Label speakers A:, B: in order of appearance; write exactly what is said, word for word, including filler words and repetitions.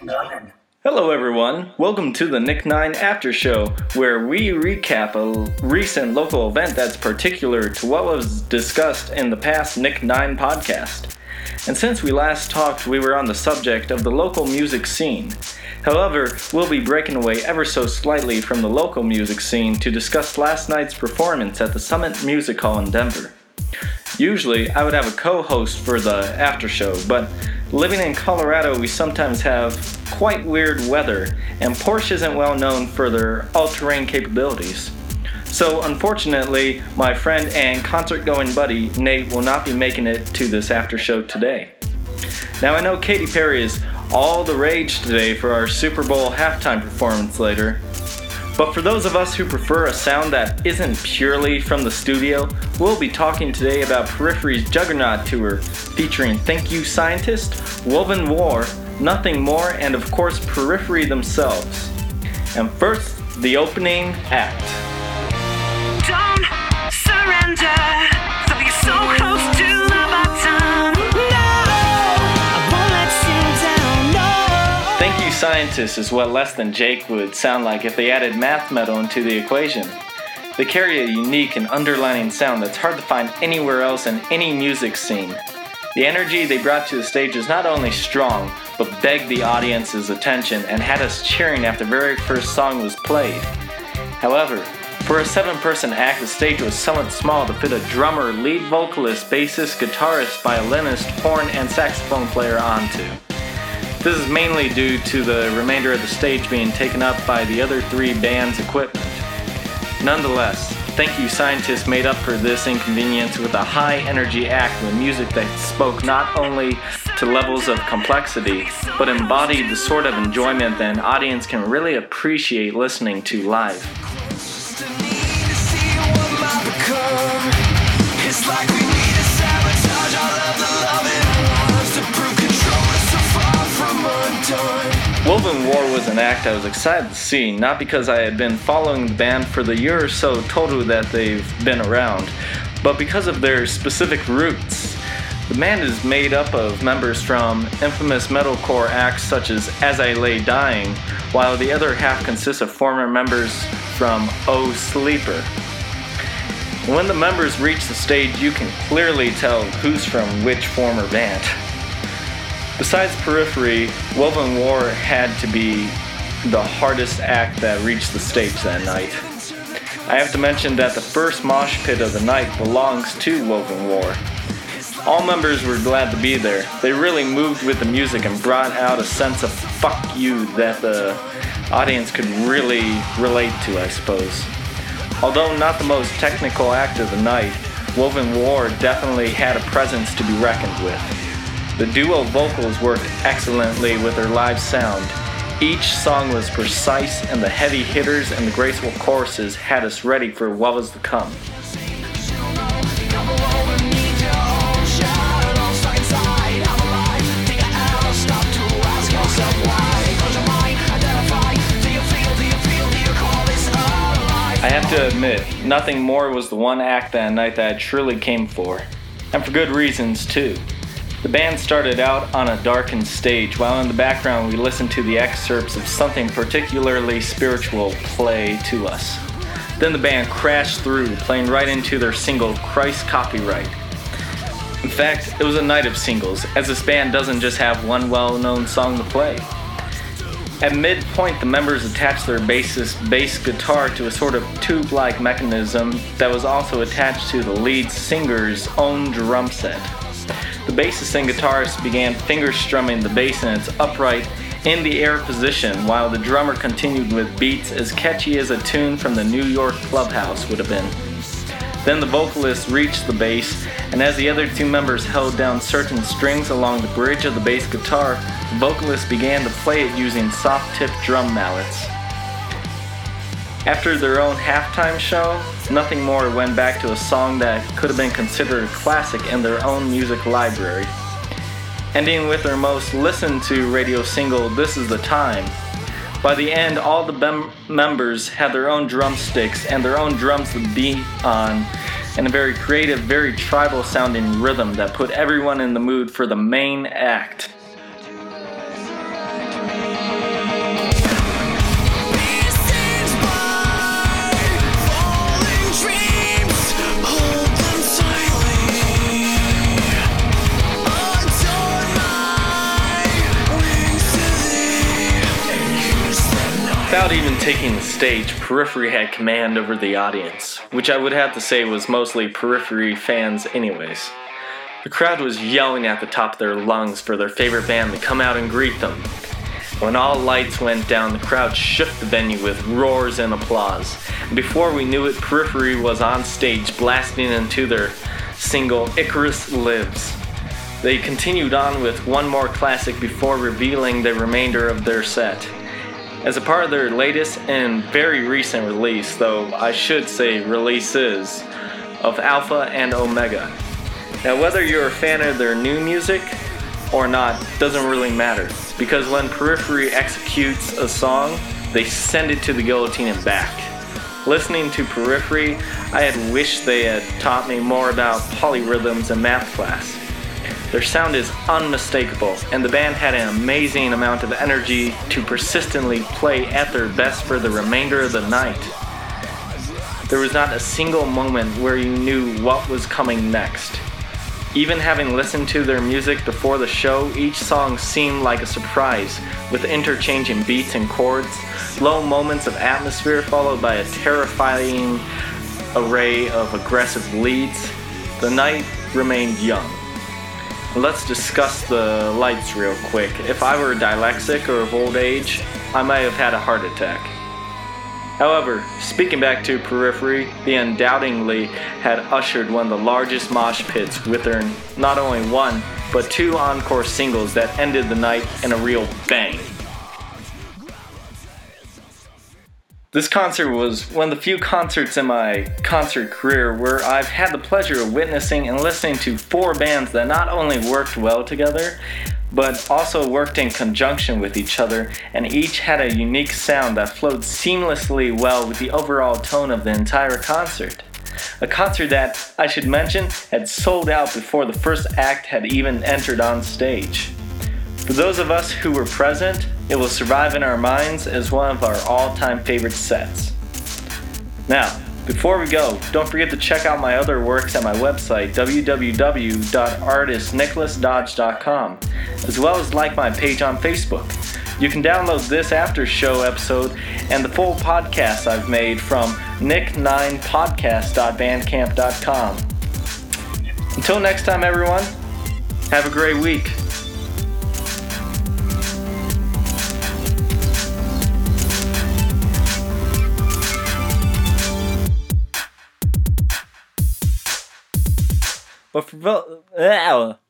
A: Nine.
B: Hello everyone, welcome to the Nick nine After Show, where we recap a recent local event that's particular to what was discussed in the past Nick nine podcast. And since we last talked, we were on the subject of the local music scene. However, we'll be breaking away ever so slightly from the local music scene to discuss last night's performance at the Summit Music Hall in Denver. Usually, I would have a co-host for the after show, but living in Colorado, we sometimes have quite weird weather, and Porsche isn't well known for their all-terrain capabilities. So, unfortunately, my friend and concert-going buddy, Nate, will not be making it to this after show today. Now, I know Katy Perry is all the rage today for our Super Bowl halftime performance later, but for those of us who prefer a sound that isn't purely from the studio, we'll be talking today about Periphery's Juggernaut Tour, featuring Thank You Scientist, Woven War, Nothing More, and of course Periphery themselves. And first, the opening act.
C: Don't surrender, though you're so close to the bottom. No, I won't let you down, no.
B: Thank You Scientist is what Less Than Jake would sound like if they added math metal into the equation. They carry a unique and underlining sound that's hard to find anywhere else in any music scene. The energy they brought to the stage was not only strong, but begged the audience's attention and had us cheering after the very first song was played. However, for a seven-person act, the stage was somewhat small to fit a drummer, lead vocalist, bassist, guitarist, violinist, horn, and saxophone player onto. This is mainly due to the remainder of the stage being taken up by the other three bands' equipment. Nonetheless, Thank You Scientist made up for this inconvenience with a high-energy act with music that spoke not only to levels of complexity, but embodied the sort of enjoyment that an audience can really appreciate listening to live.
D: It's like we need to sabotage all of the loving ones to prove control is so far from undone.
B: Woven War was an act I was excited to see, not because I had been following the band for the year or so total that they've been around, but because of their specific roots. The band is made up of members from infamous metalcore acts such as As I Lay Dying, while the other half consists of former members from Oh Sleeper. When the members reach the stage, you can clearly tell who's from which former band. Besides Periphery, Woven War had to be the hardest act that reached the stage that night. I have to mention that the first mosh pit of the night belongs to Woven War. All members were glad to be there. They really moved with the music and brought out a sense of fuck you that the audience could really relate to, I suppose. Although not the most technical act of the night, Woven War definitely had a presence to be reckoned with. The duo vocals worked excellently with their live sound. Each song was precise, and the heavy hitters and the graceful choruses had us ready for what was to come. I have to admit, Nothing More was the one act that night that I truly came for. And for good reasons, too. The band started out on a darkened stage, while in the background we listened to the excerpts of something particularly spiritual play to us. Then the band crashed through, playing right into their single, Christ Copyright. In fact, it was a night of singles, as this band doesn't just have one well-known song to play. At midpoint, the members attached their bassist bass guitar to a sort of tube-like mechanism that was also attached to the lead singer's own drum set. The bassist and guitarist began finger strumming the bass in its upright, in-the-air position, while the drummer continued with beats as catchy as a tune from the New York clubhouse would have been. Then the vocalist reached the bass, and as the other two members held down certain strings along the bridge of the bass guitar, the vocalist began to play it using soft-tipped drum mallets. After their own halftime show, Nothing More went back to a song that could have been considered a classic in their own music library. Ending with their most listened to radio single, This Is the Time. By the end, all the bem- members had their own drumsticks and their own drums to beat on, and a very creative, very tribal sounding rhythm that put everyone in the mood for the main act. Without even taking the stage, Periphery had command over the audience, which I would have to say was mostly Periphery fans anyways. The crowd was yelling at the top of their lungs for their favorite band to come out and greet them. When all lights went down, the crowd shook the venue with roars and applause. And before we knew it, Periphery was on stage blasting into their single Icarus Lives. They continued on with one more classic before revealing the remainder of their set. As a part of their latest and very recent release, though I should say releases, of Alpha and Omega. Now whether you're a fan of their new music or not doesn't really matter, because when Periphery executes a song, they send it to the guillotine and back. Listening to Periphery, I had wished they had taught me more about polyrhythms in math class. Their sound is unmistakable, and the band had an amazing amount of energy to persistently play at their best for the remainder of the night. There was not a single moment where you knew what was coming next. Even having listened to their music before the show, each song seemed like a surprise, with interchanging beats and chords, low moments of atmosphere followed by a terrifying array of aggressive leads. The night remained young. Let's discuss the lights real quick. If I were dyslexic or of old age, I might have had a heart attack. However, speaking back to Periphery, they undoubtedly had ushered one of the largest mosh pits with their not only one, but two encore singles that ended the night in a real bang. This concert was one of the few concerts in my concert career where I've had the pleasure of witnessing and listening to four bands that not only worked well together, but also worked in conjunction with each other, and each had a unique sound that flowed seamlessly well with the overall tone of the entire concert. A concert that, I should mention, had sold out before the first act had even entered on stage. For those of us who were present, it will survive in our minds as one of our all-time favorite sets. Now, before we go, don't forget to check out my other works at my website, w w w dot artist nicholas dodge dot com, as well as like my page on Facebook. You can download this after show episode and the full podcast I've made from nick nine podcast dot bandcamp dot com. Until next time, everyone, have a great week. But for